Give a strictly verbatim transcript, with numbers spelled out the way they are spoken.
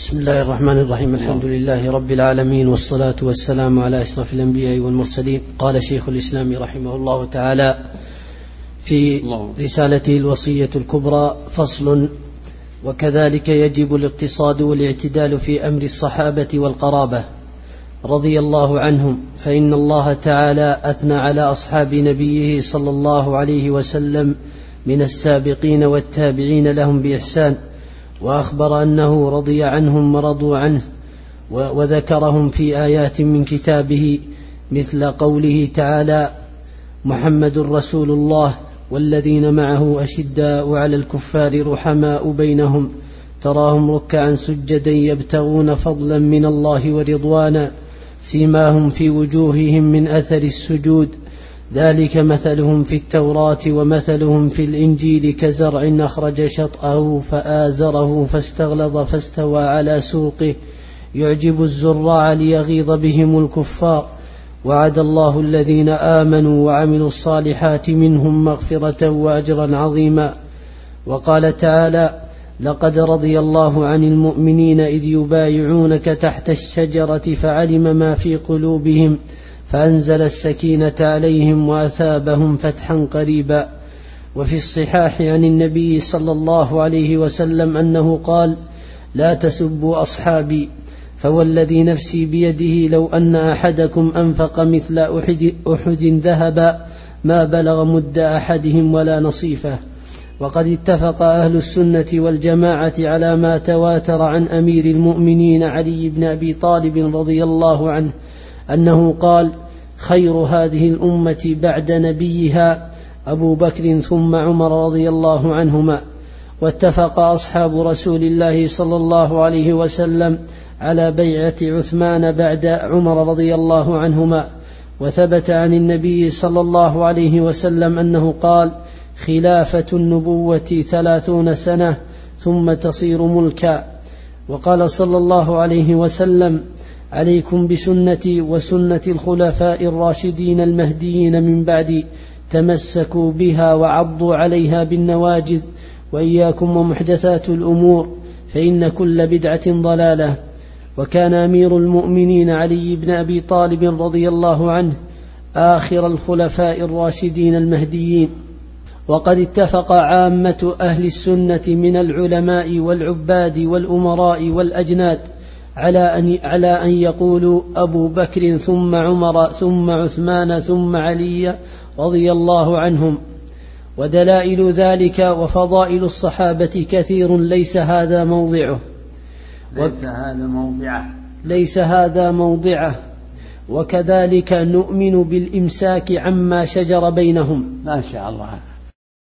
بسم الله الرحمن الرحيم. الحمد لله رب العالمين، والصلاة والسلام على أشرف الأنبياء والمرسلين. قال شيخ الإسلام رحمه الله تعالى في رسالته الوصية الكبرى: فصل: وكذلك يجب الاقتصاد والاعتدال في أمر الصحابة والقرابة رضي الله عنهم، فإن الله تعالى أثنى على أصحاب نبيه صلى الله عليه وسلم من السابقين والتابعين لهم بإحسان، وأخبر أنه رضي عنهم ورضوا عنه، وذكرهم في آيات من كتابه مثل قوله تعالى: محمد رسول الله والذين معه أشداء على الكفار رحماء بينهم تراهم ركعا سجدا يبتغون فضلا من الله ورضوانا سيماهم في وجوههم من أثر السجود ذلك مثلهم في التوراة ومثلهم في الإنجيل كزرع أخرج شطأه فآزره فاستغلظ فاستوى على سوقه يعجب الزراع ليغيظ بهم الكفار، وعد الله الذين آمنوا وعملوا الصالحات منهم مغفرة وأجرا عظيما. وقال تعالى: لقد رضي الله عن المؤمنين إذ يبايعونك تحت الشجرة فعلم ما في قلوبهم فأنزل السكينة عليهم وأثابهم فتحا قريبا. وفي الصحاح عن النبي صلى الله عليه وسلم أنه قال: لا تسبوا أصحابي، فوالذي نفسي بيده لو أن أحدكم أنفق مثل أحد, أحد ذهبا ما بلغ مد أحدهم ولا نصيفه. وقد اتفق أهل السنة والجماعة على ما تواتر عن أمير المؤمنين علي بن أبي طالب رضي الله عنه أنه قال: خير هذه الأمة بعد نبيها أبو بكر ثم عمر رضي الله عنهما. واتفق أصحاب رسول الله صلى الله عليه وسلم على بيعة عثمان بعد عمر رضي الله عنهما. وثبت عن النبي صلى الله عليه وسلم أنه قال: خلافة النبوة ثلاثون سنة ثم تصير ملكا. وقال صلى الله عليه وسلم: عليكم بسنتي وسنة الخلفاء الراشدين المهديين من بعدي، تمسكوا بها وعضوا عليها بالنواجذ، وإياكم ومحدثات الأمور فإن كل بدعة ضلالة. وكان أمير المؤمنين علي بن أبي طالب رضي الله عنه آخر الخلفاء الراشدين المهديين. وقد اتفق عامة أهل السنة من العلماء والعباد والأمراء والأجناد على أن, على أن يقولوا أبو بكر ثم عمر ثم عثمان ثم علي رضي الله عنهم. ودلائل ذلك وفضائل الصحابة كثير ليس هذا موضعه ليس هذا موضعه ليس هذا موضعه وكذلك نؤمن بالإمساك عما شجر بينهم. ما شاء الله.